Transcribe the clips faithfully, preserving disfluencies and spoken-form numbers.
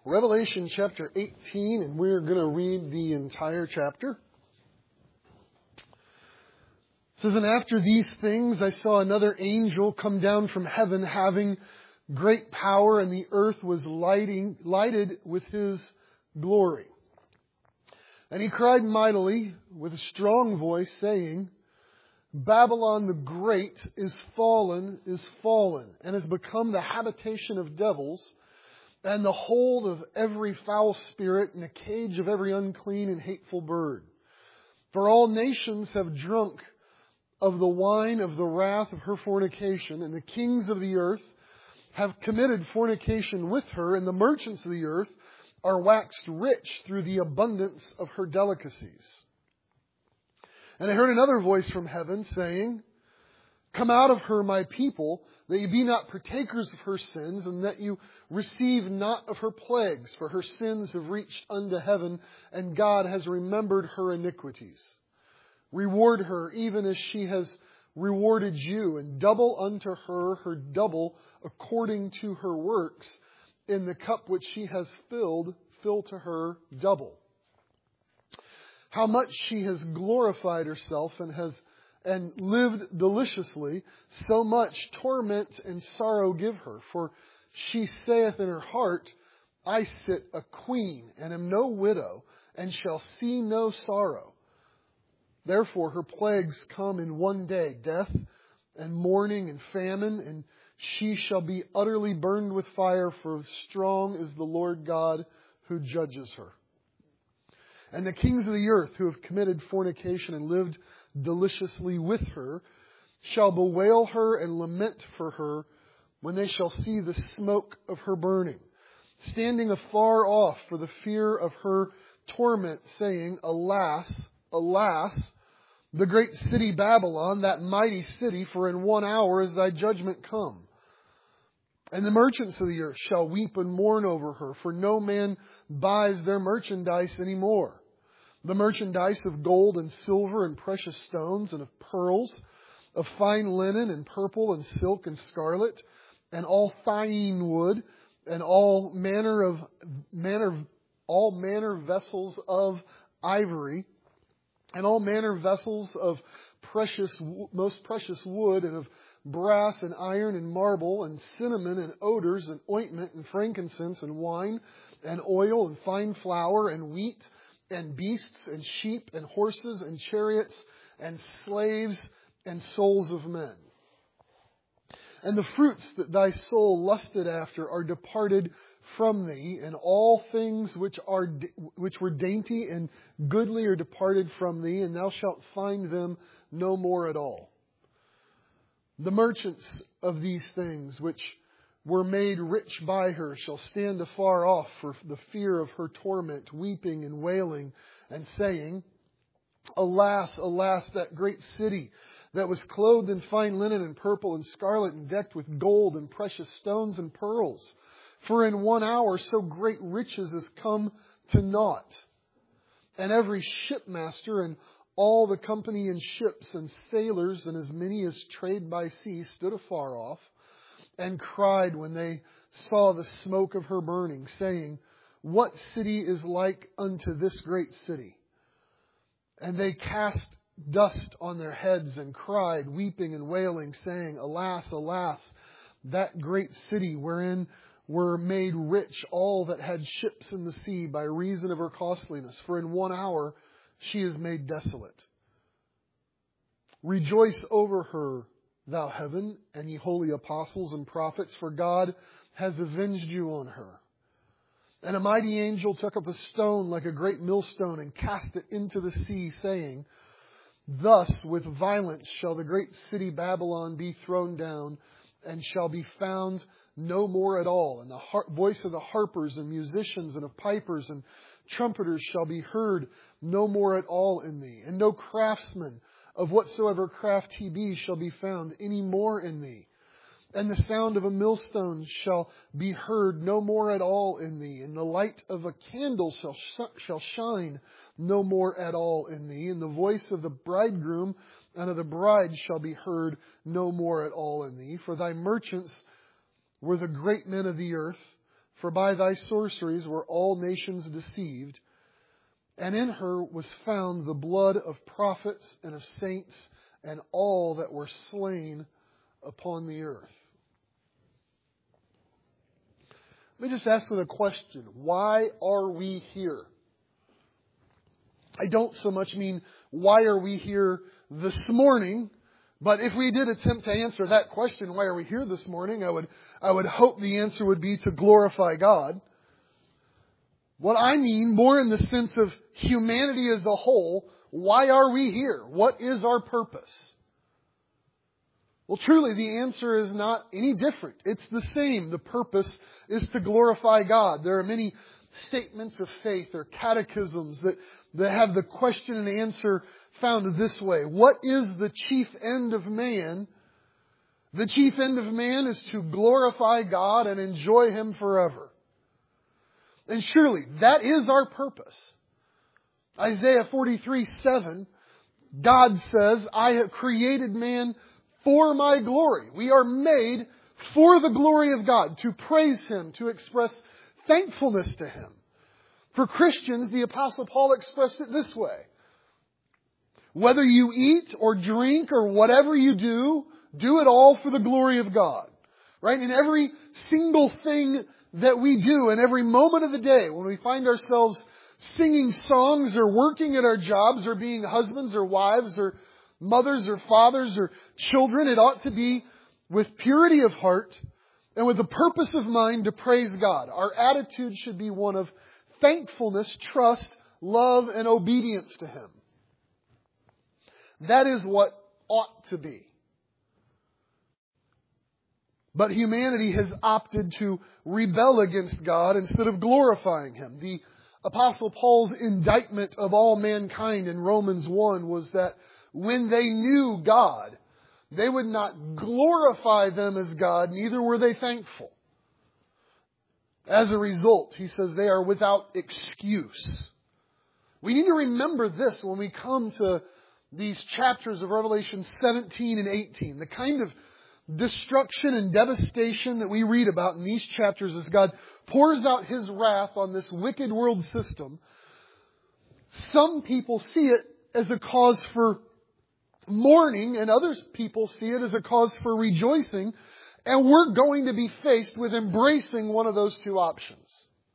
Revelation chapter eighteen, and we're going to read the entire chapter. It says, "And after these things I saw another angel come down from heaven, having great power, and the earth was lighting, lighted with his glory. And he cried mightily with a strong voice, saying, Babylon the Great is fallen, is fallen, and has become the habitation of devils, and the hold of every foul spirit, and a cage of every unclean and hateful bird. For all nations have drunk of the wine of the wrath of her fornication, and the kings of the earth have committed fornication with her, and the merchants of the earth are waxed rich through the abundance of her delicacies. And I heard another voice from heaven saying, Come out of her, my people, that you be not partakers of her sins, and that you receive not of her plagues, for her sins have reached unto heaven, and God has remembered her iniquities. Reward her even as she has rewarded you, and double unto her her double according to her works. In the cup which she has filled, fill to her double. How much she has glorified herself and has and lived deliciously, so much torment and sorrow give her. For she saith in her heart, I sit a queen, and am no widow, and shall see no sorrow. Therefore her plagues come in one day, death and mourning and famine, and she shall be utterly burned with fire, for strong is the Lord God who judges her. And the kings of the earth who have committed fornication and lived deliciously with her shall bewail her and lament for her when they shall see the smoke of her burning, standing afar off for the fear of her torment, saying, Alas, alas, the great city Babylon, that mighty city, for in one hour is thy judgment come. And the merchants of the earth shall weep and mourn over her, for no man buys their merchandise any more. The merchandise of gold and silver and precious stones and of pearls, of fine linen and purple and silk and scarlet, and all fine wood, and all manner of manner all manner vessels of ivory, and all manner vessels of precious, most precious wood, and of brass and iron and marble, and cinnamon and odors and ointment and frankincense and wine and oil and fine flour and wheat and beasts and sheep and horses and chariots and slaves and souls of men. And the fruits that thy soul lusted after are departed from thee, and all things which are which were dainty and goodly are departed from thee, and thou shalt find them no more at all. The merchants of these things which were made rich by her shall stand afar off for the fear of her torment, weeping and wailing, and saying, Alas, alas, that great city that was clothed in fine linen and purple and scarlet and decked with gold and precious stones and pearls. For in one hour so great riches is come to naught. And every shipmaster and all the company in ships and sailors and as many as trade by sea stood afar off, and cried when they saw the smoke of her burning, saying, What city is like unto this great city? And they cast dust on their heads and cried, weeping and wailing, saying, Alas, alas, that great city wherein were made rich all that had ships in the sea by reason of her costliness. For in one hour she is made desolate. Rejoice over her, thou heaven, and ye holy apostles and prophets, for God has avenged you on her. And a mighty angel took up a stone like a great millstone and cast it into the sea, saying, Thus with violence shall the great city Babylon be thrown down, and shall be found no more at all. And the har- voice of the harpers and musicians and of pipers and trumpeters shall be heard no more at all in thee. And no craftsman of whatsoever craft he be shall be found any more in thee. And the sound of a millstone shall be heard no more at all in thee. And the light of a candle shall sh- shall shine no more at all in thee. And the voice of the bridegroom and of the bride shall be heard no more at all in thee. For thy merchants were the great men of the earth, For by thy sorceries were all nations deceived, and in her was found the blood of prophets and of saints and all that were slain upon the earth. Let me just ask with a question. Why are we here? I don't so much mean why are we here this morning, but if we did attempt to answer that question, why are we here this morning, I would, I would hope the answer would be to glorify God. What I mean, more in the sense of humanity as a whole, why are we here? What is our purpose? Well, truly, the answer is not any different. It's the same. The purpose is to glorify God. There are many statements of faith or catechisms that, that have the question and answer found this way. What is the chief end of man? The chief end of man is to glorify God and enjoy Him forever. And surely, that is our purpose. Isaiah forty-three seven, God says, I have created man for my glory. We are made for the glory of God, to praise Him, to express thankfulness to Him. For Christians, the Apostle Paul expressed it this way. Whether you eat or drink or whatever you do, do it all for the glory of God. Right? In every single thing that we do, in every moment of the day, when we find ourselves singing songs or working at our jobs or being husbands or wives or mothers or fathers or children, it ought to be with purity of heart and with the purpose of mind to praise God. Our attitude should be one of thankfulness, trust, love, and obedience to Him. That is what ought to be. But humanity has opted to rebel against God instead of glorifying Him. The Apostle Paul's indictment of all mankind in Romans one was that when they knew God, they would not glorify them as God, neither were they thankful. As a result, he says they are without excuse. We need to remember this when we come to these chapters of Revelation seventeen and eighteen. The kind of destruction and devastation that we read about in these chapters as God pours out His wrath on this wicked world system. Some people see it as a cause for mourning, and other people see it as a cause for rejoicing. And we're going to be faced with embracing one of those two options.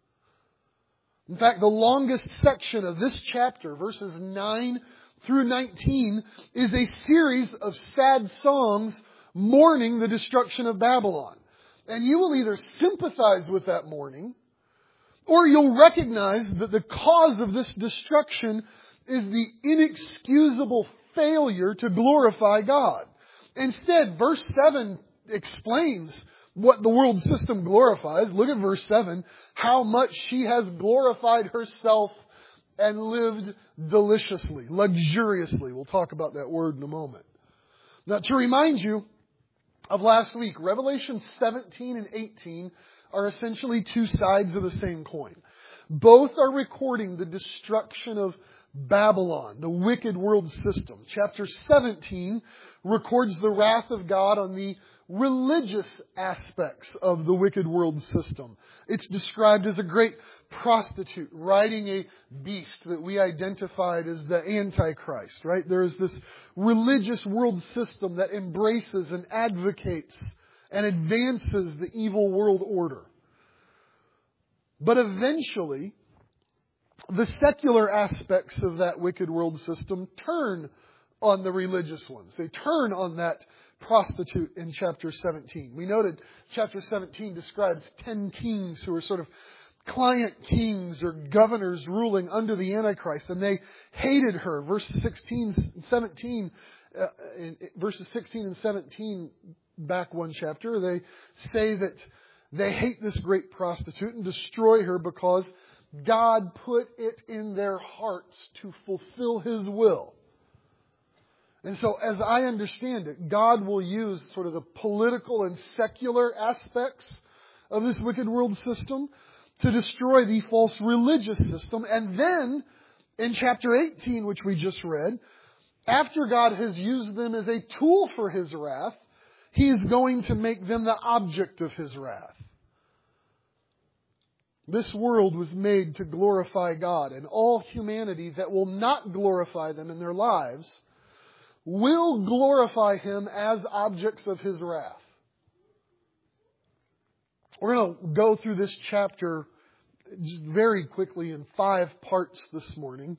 In fact, the longest section of this chapter, verses nine through nineteen, is a series of sad songs mourning the destruction of Babylon. And you will either sympathize with that mourning, or you'll recognize that the cause of this destruction is the inexcusable failure to glorify God. Instead, verse seven explains what the world system glorifies. Look at verse seven. How much she has glorified herself and lived deliciously, luxuriously. We'll talk about that word in a moment. Now, to remind you of last week, Revelation seventeen and eighteen are essentially two sides of the same coin. Both are recording the destruction of Babylon, the wicked world system. Chapter seventeen records the wrath of God on the religious aspects of the wicked world system. It's described as a great prostitute riding a beast that we identified as the Antichrist, right? There is this religious world system that embraces and advocates and advances the evil world order. But eventually, the secular aspects of that wicked world system turn on the religious ones. They turn on that prostitute in chapter seventeen. We noted chapter seventeen describes ten kings who are sort of client kings or governors ruling under the Antichrist, and they hated her. Verses sixteen and seventeen, uh, in verses sixteen and seventeen, back one chapter, they say that they hate this great prostitute and destroy her because God put it in their hearts to fulfill His will. And so, as I understand it, God will use sort of the political and secular aspects of this wicked world system to destroy the false religious system. And then, in chapter eighteen, which we just read, after God has used them as a tool for His wrath, He is going to make them the object of His wrath. This world was made to glorify God, and all humanity that will not glorify them in their lives will glorify Him as objects of His wrath. We're going to go through this chapter just very quickly in five parts this morning.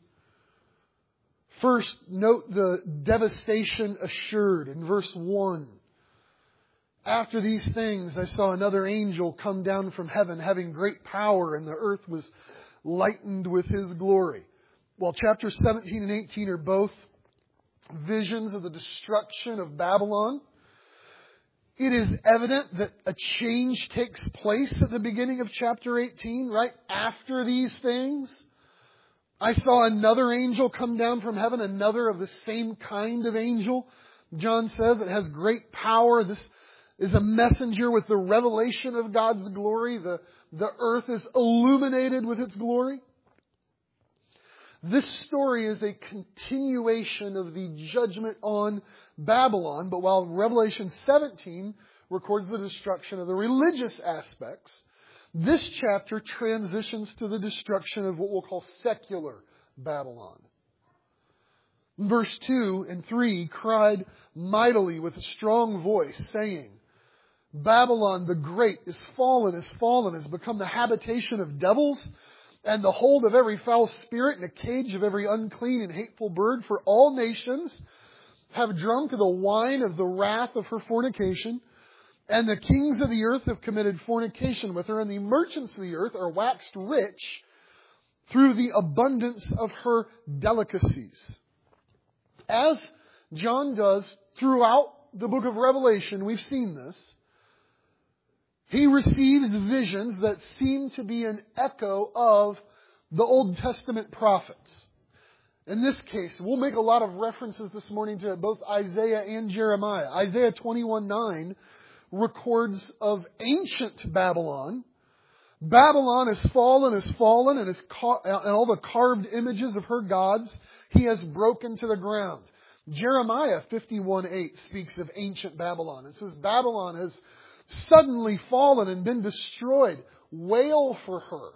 First, note the devastation assured in verse one. After these things, I saw another angel come down from heaven, having great power, and the earth was lightened with His glory. While chapters seventeen and eighteen are both visions of the destruction of Babylon, it is evident that a change takes place at the beginning of chapter eighteen, right after these things. I saw another angel come down from heaven, another of the same kind of angel. John says it has great power. This is a messenger with the revelation of God's glory. The, the earth is illuminated with its glory. This story is a continuation of the judgment on Babylon, but while Revelation seventeen records the destruction of the religious aspects, this chapter transitions to the destruction of what we'll call secular Babylon. Verse two and three cried mightily with a strong voice, saying, Babylon the great is fallen, is fallen, has become the habitation of devils, and the hold of every foul spirit, and a cage of every unclean and hateful bird. For all nations have drunk of the wine of the wrath of her fornication, and the kings of the earth have committed fornication with her, and the merchants of the earth are waxed rich through the abundance of her delicacies. As John does throughout the book of Revelation, we've seen this. He receives visions that seem to be an echo of the Old Testament prophets. In this case, we'll make a lot of references this morning to both Isaiah and Jeremiah. Isaiah twenty-one nine records of ancient Babylon. Babylon is fallen, is fallen, and, is ca- and all the carved images of her gods He has broken to the ground. Jeremiah fifty-one eight speaks of ancient Babylon. It says, Babylon has suddenly fallen and been destroyed. Wail for her.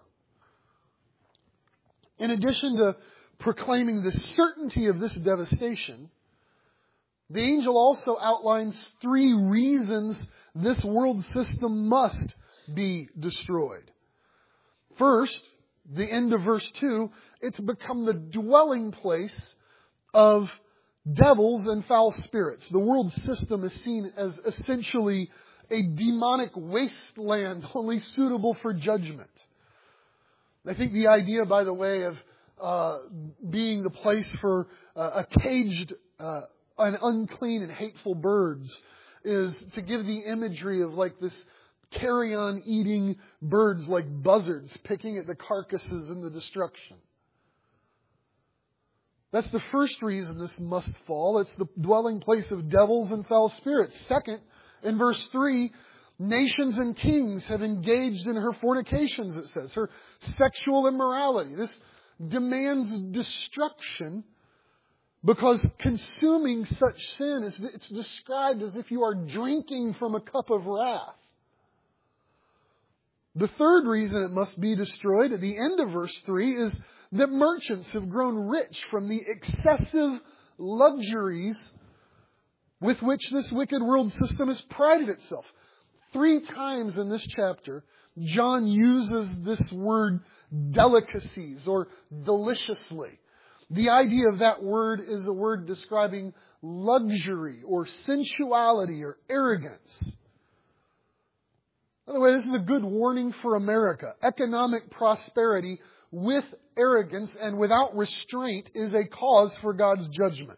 In addition to proclaiming the certainty of this devastation, the angel also outlines three reasons this world system must be destroyed. First, the end of verse two, it's become the dwelling place of devils and foul spirits. The world system is seen as essentially a demonic wasteland only suitable for judgment. I think the idea, by the way, of uh, being the place for uh, a caged uh, and unclean and hateful birds is to give the imagery of like this carrion eating birds like buzzards picking at the carcasses in the destruction. That's the first reason this must fall. It's the dwelling place of devils and foul spirits. Second, in verse three, nations and kings have engaged in her fornications, it says, her sexual immorality. This demands destruction because consuming such sin is it's described as if you are drinking from a cup of wrath. The third reason it must be destroyed at the end of verse three is that merchants have grown rich from the excessive luxuries with which this wicked world system has prided itself. Three times in this chapter, John uses this word delicacies or deliciously. The idea of that word is a word describing luxury or sensuality or arrogance. By the way, this is a good warning for America. Economic prosperity with arrogance and without restraint is a cause for God's judgment.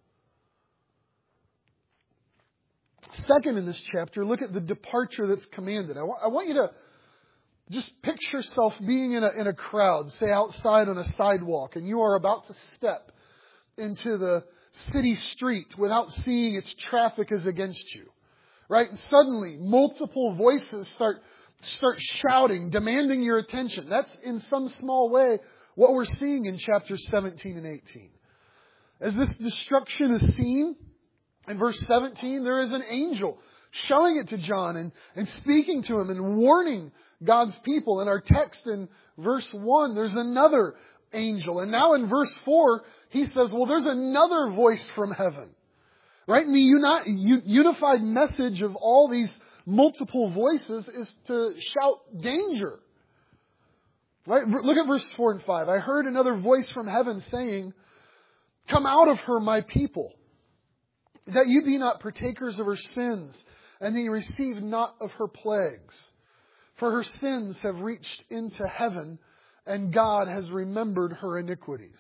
Second in this chapter, look at the departure that's commanded. I want, I want you to just picture yourself being in a, in a crowd, say outside on a sidewalk, and you are about to step into the city street without seeing its traffic is against you. Right? And suddenly, multiple voices start, start shouting, demanding your attention. That's in some small way what we're seeing in chapters seventeen and eighteen. As this destruction is seen, In verse seventeen, there is an angel showing it to John and, and speaking to him and warning God's people. In our text in verse one, there's another angel. And now in verse four, he says, well, there's another voice from heaven. Right? And the uni- unified message of all these multiple voices is to shout danger. Right? Look at verse four and five. I heard another voice from heaven saying, come out of her, my people, that you be not partakers of her sins, and that you receive not of her plagues. For her sins have reached into heaven, and God has remembered her iniquities.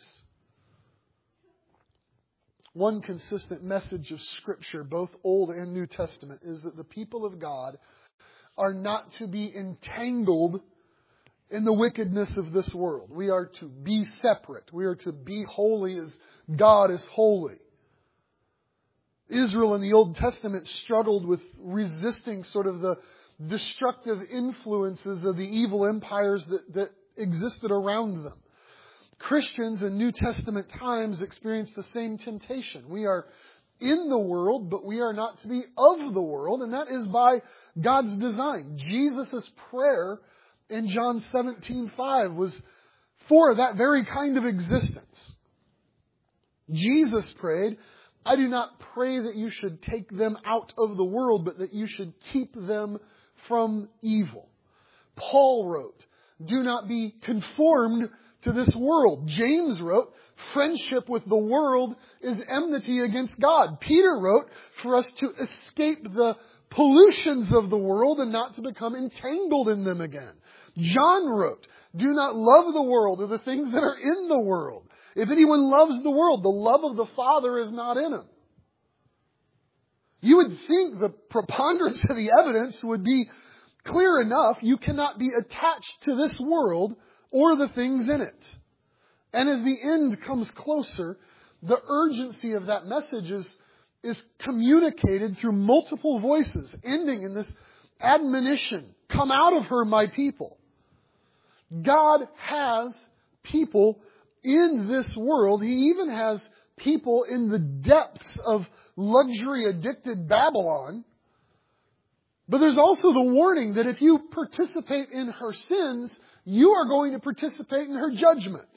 One consistent message of Scripture, both Old and New Testament, is that the people of God are not to be entangled in the wickedness of this world. We are to be separate. We are to be holy as God is holy. Israel in the Old Testament struggled with resisting sort of the destructive influences of the evil empires that, that existed around them. Christians in New Testament times experience the same temptation. We are in the world, but we are not to be of the world, and that is by God's design. Jesus' prayer in John seventeen five was for that very kind of existence. Jesus prayed, I do not pray that you should take them out of the world, but that you should keep them from evil. Paul wrote, do not be conformed to this world. James wrote, friendship with the world is enmity against God. Peter wrote, for us to escape the pollutions of the world and not to become entangled in them again. John wrote, do not love the world or the things that are in the world. If anyone loves the world, the love of the Father is not in him. You would think the preponderance of the evidence would be clear enough. You cannot be attached to this world or the things in it. And as the end comes closer, the urgency of that message is, is communicated through multiple voices, ending in this admonition, come out of her, my people. God has people in this world. He even has people in the depths of luxury-addicted Babylon. But there's also the warning that if you participate in her sins, you are going to participate in her judgments.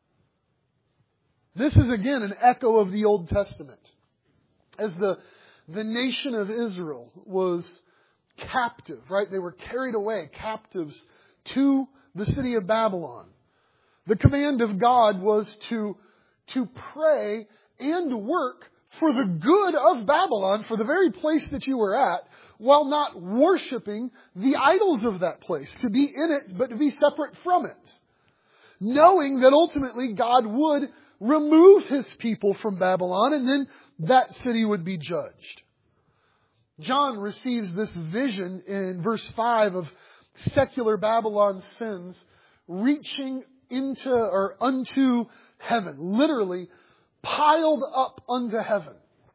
This is again an echo of the Old Testament. As the, the nation of Israel was captive, right? They were carried away, captives, to the city of Babylon. The command of God was to, to pray and work for the good of Babylon, for the very place that you were at, while not worshiping the idols of that place. To be in it, but to be separate from it. Knowing that ultimately God would remove His people from Babylon, and then that city would be judged. John receives this vision in verse five of secular Babylon's sins reaching into or unto heaven. Literally piled up unto heaven.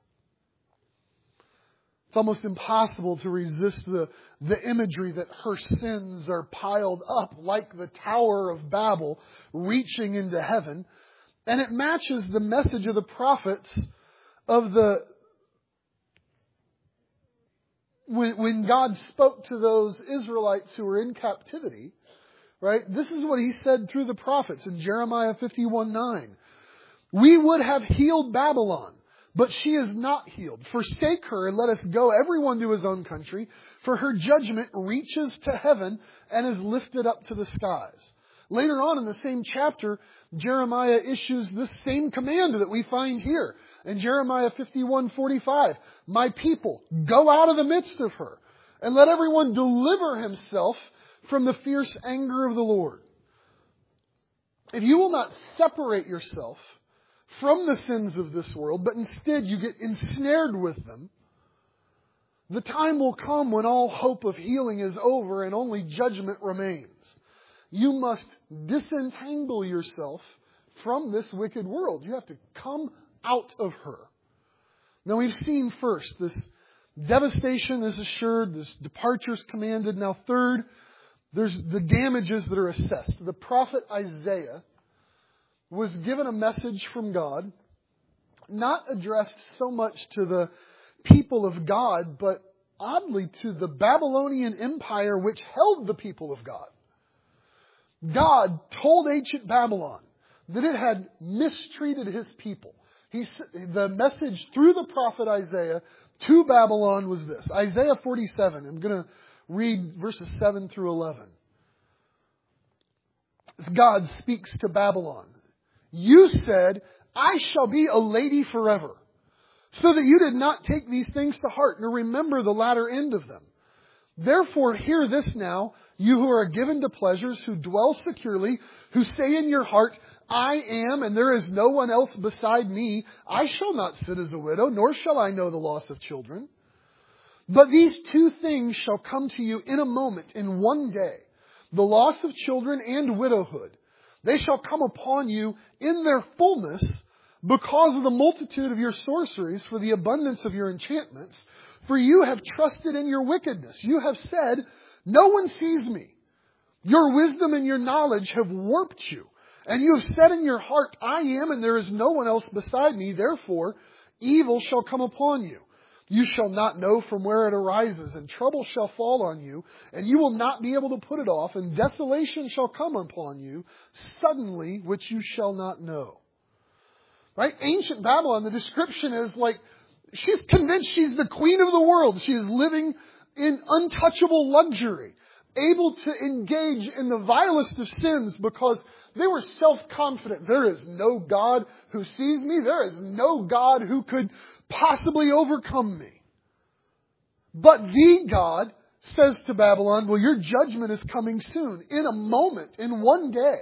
It's almost impossible to resist the, the imagery that her sins are piled up like the Tower of Babel reaching into heaven. And it matches the message of the prophets of the when, when God spoke to those Israelites who were in captivity, right? This is what He said through the prophets in Jeremiah fifty-one nine. We would have healed Babylon, but she is not healed. Forsake her and let us go, everyone to his own country, for her judgment reaches to heaven and is lifted up to the skies. Later on in the same chapter, Jeremiah issues this same command that we find here. In Jeremiah fifty-one forty-five, my people, go out of the midst of her, and let everyone deliver himself from the fierce anger of the Lord. If you will not separate yourself from the sins of this world, but instead you get ensnared with them, the time will come when all hope of healing is over and only judgment remains. You must disentangle yourself from this wicked world. You have to come out of her. Now we've seen first, this devastation is assured, this departure is commanded. Now third, there's the damages that are assessed. The prophet Isaiah was given a message from God, not addressed so much to the, people of God, but oddly to the Babylonian Empire which held the people of God. God told ancient Babylon that it had mistreated His people. He, the message through the prophet Isaiah to Babylon was this. Isaiah forty-seven, I'm going to read verses seven through eleven. God speaks to Babylon. You said, I shall be a lady forever, so that you did not take these things to heart, nor remember the latter end of them. Therefore hear this now, you who are given to pleasures, who dwell securely, who say in your heart, I am, and there is no one else beside me. I shall not sit as a widow, nor shall I know the loss of children. But these two things shall come to you in a moment, in one day, the loss of children and widowhood. They shall come upon you in their fullness, because of the multitude of your sorceries, for the abundance of your enchantments. For you have trusted in your wickedness. You have said, no one sees me. Your wisdom and your knowledge have warped you. And you have said in your heart, I am, and there is no one else beside me. Therefore, evil shall come upon you. You shall not know from where it arises, and trouble shall fall on you, and you will not be able to put it off, and desolation shall come upon you, suddenly, which you shall not know. Right? Ancient Babylon, the description is like, she's convinced she's the queen of the world. She is living in untouchable luxury, able to engage in the vilest of sins because they were self-confident. There is no God who sees me. There is no God who could possibly overcome me. But the God says to Babylon, well, your judgment is coming soon, in a moment, in one day.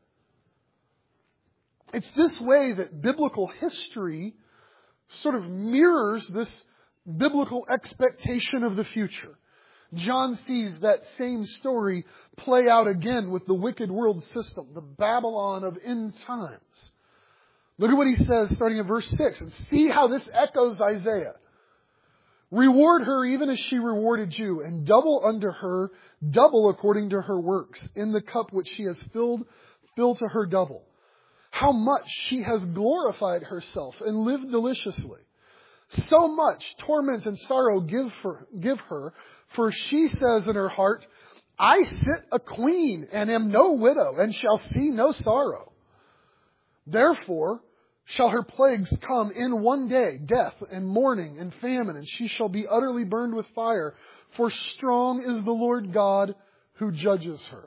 It's this way that biblical history sort of mirrors this biblical expectation of the future. John sees that same story play out again with the wicked world system, the Babylon of end times. Look at what he says starting at verse six, and see how this echoes Isaiah. Reward her even as she rewarded you, and double unto her, double according to her works. In the cup which she has filled, fill to her double. How much she has glorified herself and lived deliciously. So much torment and sorrow give, for, give her, for she says in her heart, I sit a queen and am no widow, and shall see no sorrow. Therefore shall her plagues come in one day, death and mourning and famine, and she shall be utterly burned with fire, for strong is the Lord God who judges her.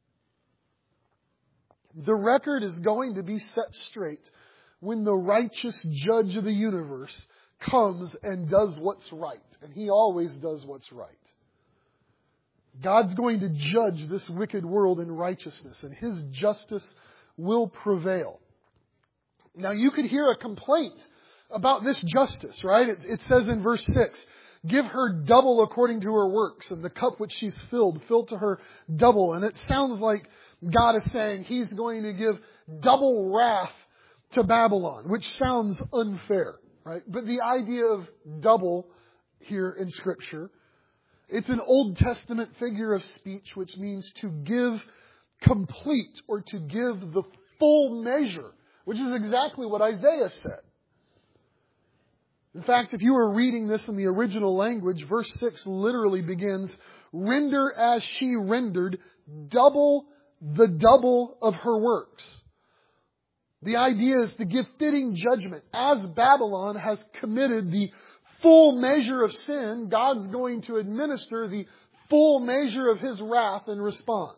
The record is going to be set straight when the righteous judge of the universe comes and does what's right. And He always does what's right. God's going to judge this wicked world in righteousness, and His justice will prevail. Now you could hear a complaint about this justice, right? It, it says in verse six, give her double according to her works, and the cup which she's filled, fill to her double. And it sounds like God is saying He's going to give double wrath to Babylon, which sounds unfair, right? But the idea of double here in Scripture, it's an Old Testament figure of speech which means to give complete or to give the full measure, which is exactly what Isaiah said. In fact, if you were reading this in the original language, verse six literally begins, render as she rendered double the double of her works. The idea is to give fitting judgment. As Babylon has committed the full measure of sin, God's going to administer the full measure of His wrath in response.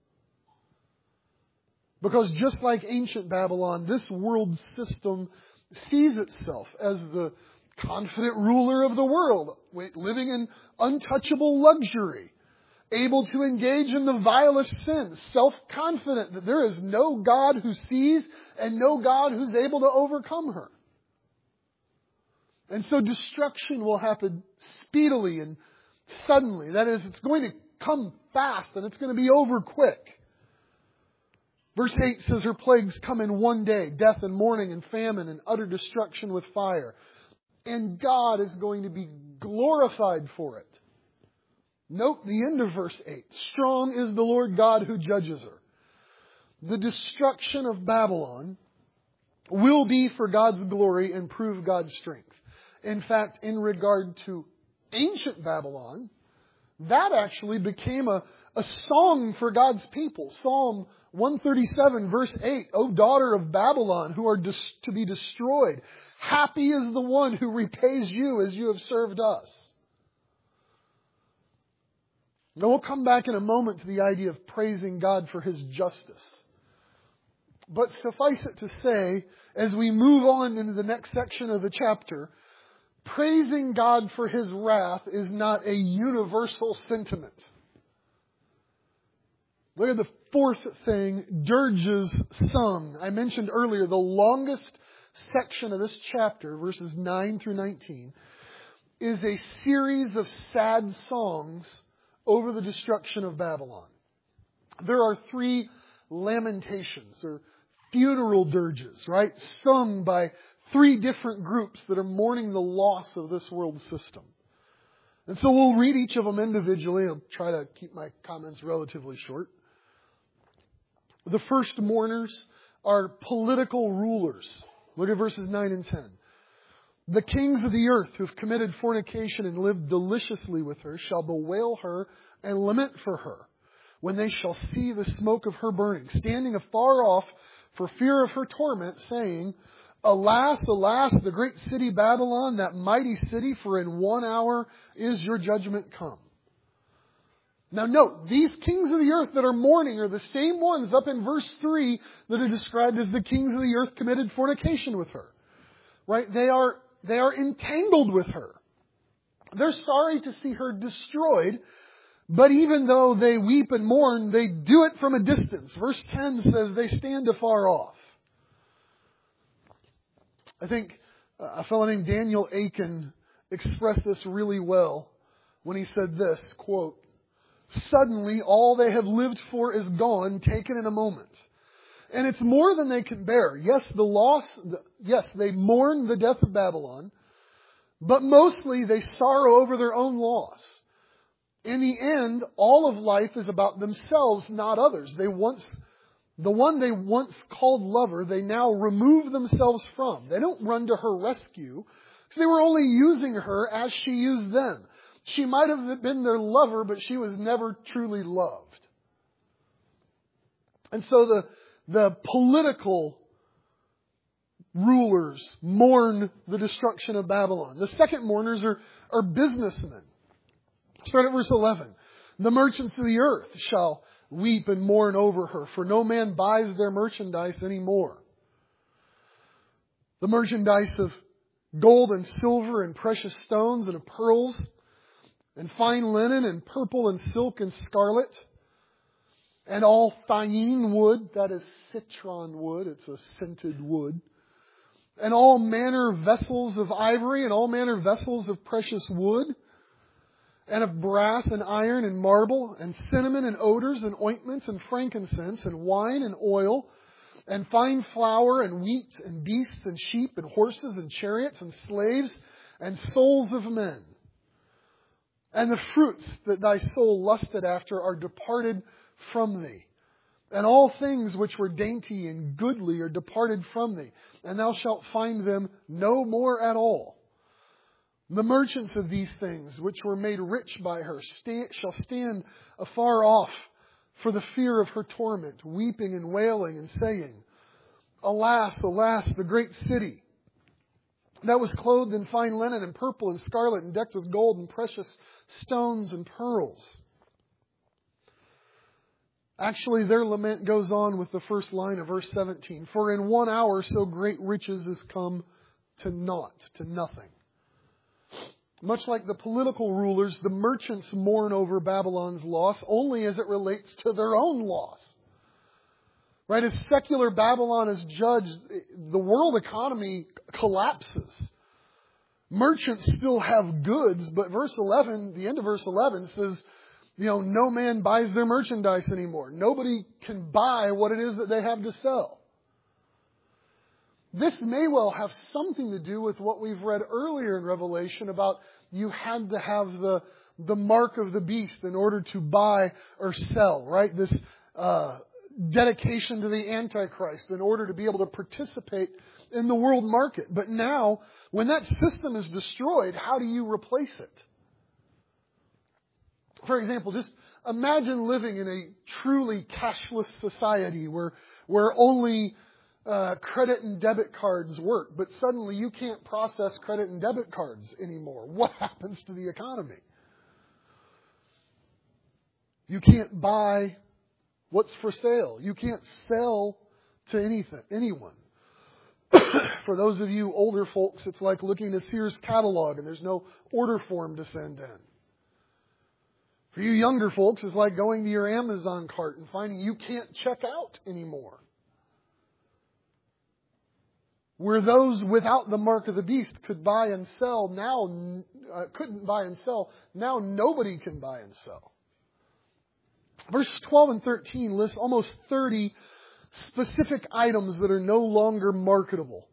Because just like ancient Babylon, this world system sees itself as the confident ruler of the world, living in untouchable luxury, able to engage in the vilest sins, self-confident that there is no God who sees and no God who's able to overcome her. And so destruction will happen speedily and suddenly. That is, it's going to come fast and it's going to be over quick. Verse eight says her plagues come in one day, death and mourning and famine and utter destruction with fire. And God is going to be glorified for it. Note the end of verse eight. Strong is the Lord God who judges her. The destruction of Babylon will be for God's glory and prove God's strength. In fact, in regard to ancient Babylon, that actually became a, a song for God's people. Psalm one thirty-seven verse eight, O daughter of Babylon, who are dis- to be destroyed, happy is the one who repays you as you have served us. Now we'll come back in a moment to the idea of praising God for His justice. But suffice it to say, as we move on into the next section of the chapter, praising God for His wrath is not a universal sentiment. Look at the fourth thing, dirges sung. I mentioned earlier the longest section of this chapter, verses nine through nineteen, is a series of sad songs over the destruction of Babylon. There are three lamentations, or funeral dirges, right? Sung by three different groups that are mourning the loss of this world system. And so we'll read each of them individually. I'll try to keep my comments relatively short. The first mourners are political rulers. Look at verses nine and ten. The kings of the earth who have committed fornication and lived deliciously with her shall bewail her and lament for her when they shall see the smoke of her burning, standing afar off for fear of her torment, saying, Alas, alas, the great city Babylon, that mighty city, for in one hour is your judgment come. Now note, these kings of the earth that are mourning are the same ones up in verse three that are described as the kings of the earth committed fornication with her. Right? They are, they are entangled with her. They're sorry to see her destroyed, but even though they weep and mourn, they do it from a distance. Verse ten says they stand afar off. I think a fellow named Daniel Aiken expressed this really well when he said this, quote, Suddenly all they have lived for is gone, taken in a moment. And it's more than they can bear. Yes, the loss, yes, they mourn the death of Babylon, but mostly they sorrow over their own loss. In the end, all of life is about themselves, not others. They once, the one they once called lover, they now remove themselves from. They don't run to her rescue, because they were only using her as she used them. She might have been their lover, but she was never truly loved. And so the, the political rulers mourn the destruction of Babylon. The second mourners are, are businessmen. Start at verse eleven. The merchants of the earth shall weep and mourn over her, for no man buys their merchandise anymore. The merchandise of gold and silver and precious stones and of pearls, and fine linen, and purple, and silk, and scarlet, and all thyine wood, that is citron wood, it's a scented wood, and all manner vessels of ivory, and all manner vessels of precious wood, and of brass, and iron, and marble, and cinnamon, and odors, and ointments, and frankincense, and wine, and oil, and fine flour, and wheat, and beasts, and sheep, and horses, and chariots, and slaves, and souls of men. And the fruits that thy soul lusted after are departed from thee. And all things which were dainty and goodly are departed from thee. And thou shalt find them no more at all. The merchants of these things, which were made rich by her, sta- shall stand afar off for the fear of her torment, weeping and wailing and saying, Alas, alas, the great city that was clothed in fine linen and purple and scarlet and decked with gold and precious stones and pearls. Actually, their lament goes on with the first line of verse seventeen. For in one hour so great riches is come to naught, to nothing. Much like the political rulers, the merchants mourn over Babylon's loss only as it relates to their own loss. Right? As secular Babylon is judged, the world economy collapses. Merchants still have goods, but verse eleven, the end of verse eleven says, you know, no man buys their merchandise anymore. Nobody can buy what it is that they have to sell. This may well have something to do with what we've read earlier in Revelation about you had to have the, the mark of the beast in order to buy or sell, right? This uh, dedication to the Antichrist in order to be able to participate in the world market. But now When that system is destroyed, how do you replace it? For example, just imagine living in a truly cashless society where, where only uh, credit and debit cards work, but suddenly you can't process credit and debit cards anymore. What happens to the economy? You can't buy what's for sale. You can't sell to anything, anyone. For those of you older folks, it's like looking at Sears catalog and there's no order form to send in. For you younger folks, it's like going to your Amazon cart and finding you can't check out anymore. Where those without the mark of the beast could buy and sell, now uh, couldn't buy and sell. Now nobody can buy and sell. Verses twelve and thirteen lists almost thirty specific items that are no longer marketable.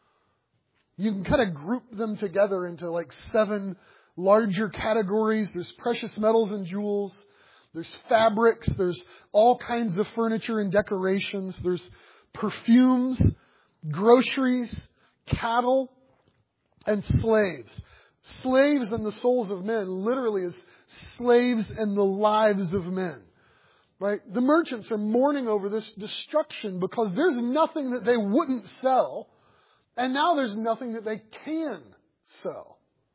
You can kind of group them together into like seven larger categories. There's precious metals and jewels. There's fabrics. There's all kinds of furniture and decorations. There's perfumes, groceries, cattle, and slaves. Slaves and the souls of men literally is slaves and the lives of men. Right? The merchants are mourning over this destruction because there's nothing that they wouldn't sell, and now there's nothing that they can sell.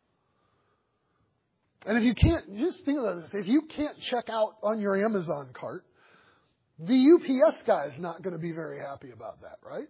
And if you can't, just think about this, if you can't check out on your Amazon cart, the U P S guy is not going to be very happy about that, right?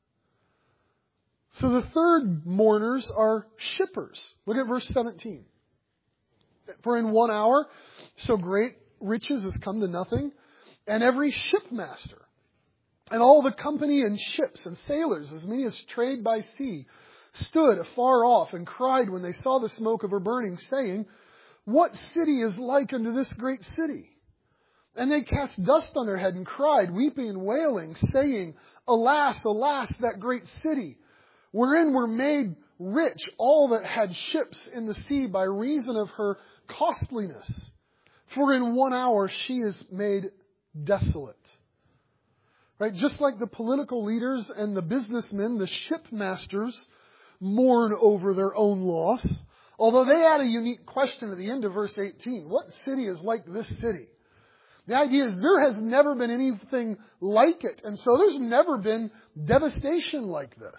So the third mourners are shippers. Look at verse seventeen. For in one hour, so great riches has come to nothing, and every shipmaster, and all the company and ships and sailors, as many as trade by sea, stood afar off and cried when they saw the smoke of her burning, saying, what city is like unto this great city? And they cast dust on their head and cried, weeping and wailing, saying, alas, alas, that great city, wherein were made rich all that had ships in the sea by reason of her costliness. For in one hour she is made desolate. Right? Just like the political leaders and the businessmen, the shipmasters mourn over their own loss. Although they add a unique question at the end of verse eighteen. What city is like this city? The idea is there has never been anything like it. And so there's never been devastation like this.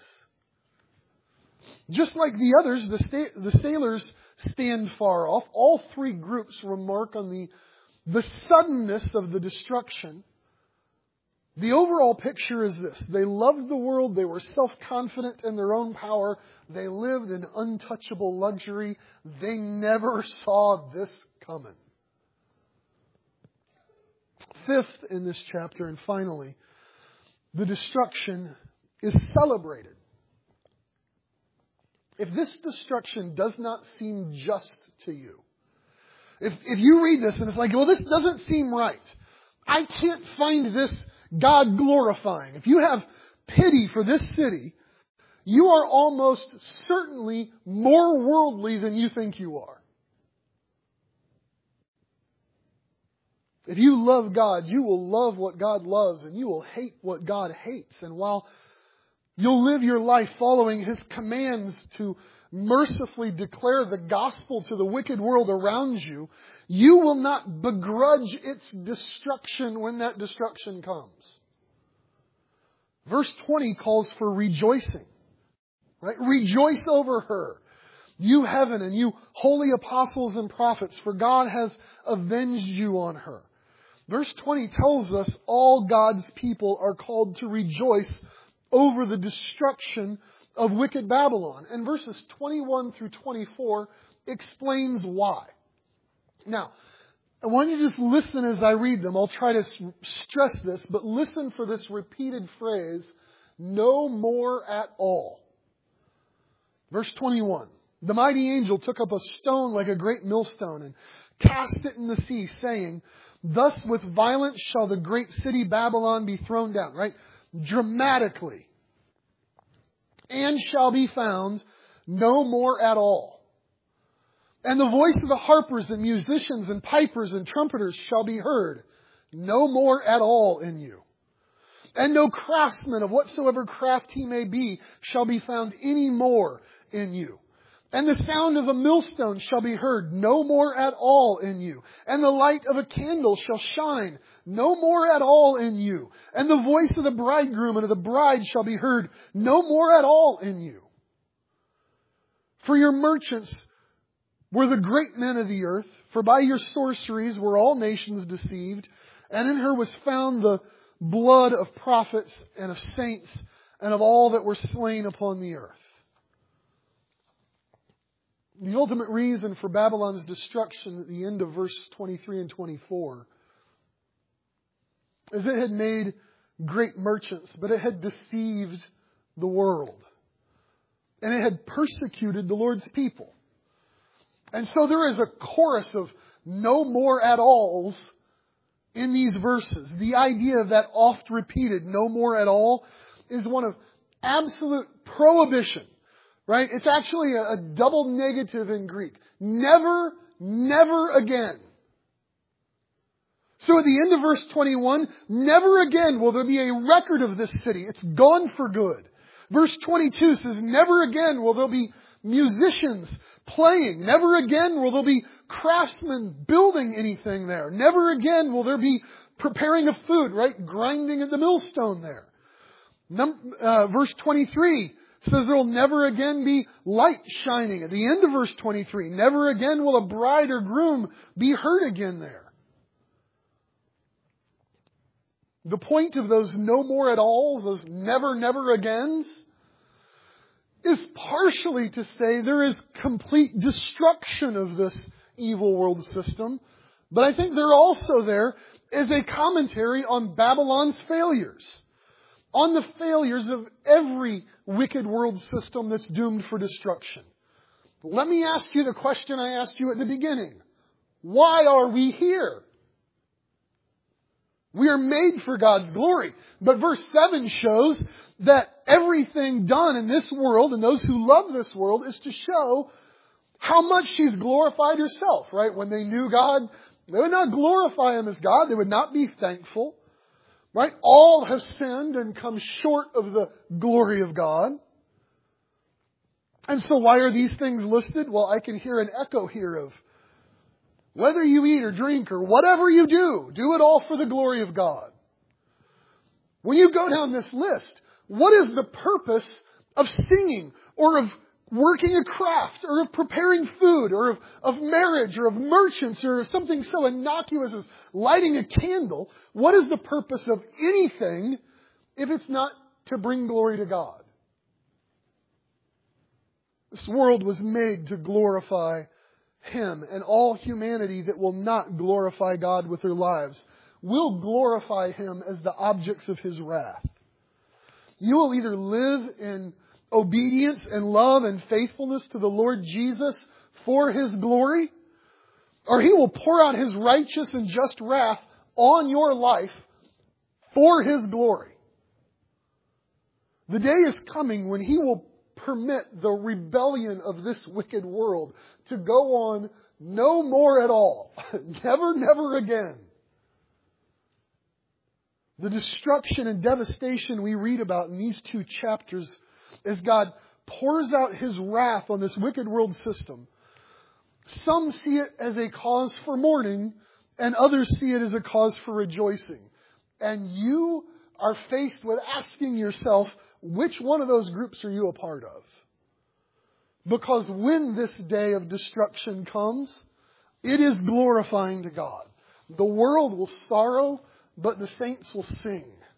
Just like the others, the, sta- the sailors stand far off. All three groups remark on the, the suddenness of the destruction. The overall picture is this. They loved the world. They were self-confident in their own power. They lived in untouchable luxury. They never saw this coming. Fifth in this chapter, and finally, the destruction is celebrated. If this destruction does not seem just to you, if, if you read this and it's like, well, this doesn't seem right. I can't find this God glorifying. If you have pity for this city, you are almost certainly more worldly than you think you are. If you love God, you will love what God loves and you will hate what God hates. And while you'll live your life following His commands to mercifully declare the gospel to the wicked world around you, you will not begrudge its destruction when that destruction comes. Verse twenty calls for rejoicing. Right? Rejoice over her, you heaven and you holy apostles and prophets, for God has avenged you on her. Verse twenty tells us all God's people are called to rejoice over the destruction of wicked Babylon. And verses twenty-one through twenty-four explains why. Now, I want you to just listen as I read them. I'll try to stress this, but listen for this repeated phrase, no more at all. Verse twenty-one, the mighty angel took up a stone like a great millstone and cast it in the sea, saying, thus with violence shall the great city Babylon be thrown down. Right? Dramatically. And shall be found no more at all. And the voice of the harpers and musicians and pipers and trumpeters shall be heard no more at all in you. And no craftsman of whatsoever craft he may be shall be found any more in you. And the sound of a millstone shall be heard no more at all in you. And the light of a candle shall shine no more at all in you. And the voice of the bridegroom and of the bride shall be heard no more at all in you. For your merchants were the great men of the earth, for by your sorceries were all nations deceived. And in her was found the blood of prophets and of saints and of all that were slain upon the earth. The ultimate reason for Babylon's destruction at the end of verse twenty-three and twenty-four is it had made great merchants, but it had deceived the world. And it had persecuted the Lord's people. And so there is a chorus of no more at alls in these verses. The idea of that oft repeated no more at all is one of absolute prohibition. Right? It's actually a, a double negative in Greek. Never, never again. So at the end of verse twenty-one, never again will there be a record of this city. It's gone for good. Verse twenty-two says, never again will there be musicians playing. Never again will there be craftsmen building anything there. Never again will there be preparing of food, right? Grinding at the millstone there. Num- uh, verse twenty-three says there will never again be light shining. At the end of verse twenty-three, never again will a bride or groom be heard again there. The point of those no more at alls, those never, never agains, is partially to say there is complete destruction of this evil world system. But I think they're also there as a commentary on Babylon's failures. On the failures of every wicked world system that's doomed for destruction. Let me ask you the question I asked you at the beginning. Why are we here? We are made for God's glory. But verse seven shows that everything done in this world and those who love this world is to show how much she's glorified herself, right? When they knew God, they would not glorify Him as God. They would not be thankful. Right? All have sinned and come short of the glory of God. And so why are these things listed? Well, I can hear an echo here of whether you eat or drink or whatever you do, do it all for the glory of God. When you go down this list, what is the purpose of singing or of working a craft or of preparing food or of, of marriage or of merchants or of something so innocuous as lighting a candle? What is the purpose of anything if it's not to bring glory to God? This world was made to glorify Him, and all humanity that will not glorify God with their lives will glorify Him as the objects of His wrath. You will either live in obedience and love and faithfulness to the Lord Jesus for His glory, or He will pour out His righteous and just wrath on your life for His glory. The day is coming when He will permit the rebellion of this wicked world to go on no more at all. Never, never again. The destruction and devastation we read about in these two chapters as God pours out His wrath on this wicked world system. Some see it as a cause for mourning, and others see it as a cause for rejoicing. And you are faced with asking yourself, which one of those groups are you a part of? Because when this day of destruction comes, it is glorifying to God. The world will sorrow, but the saints will sing.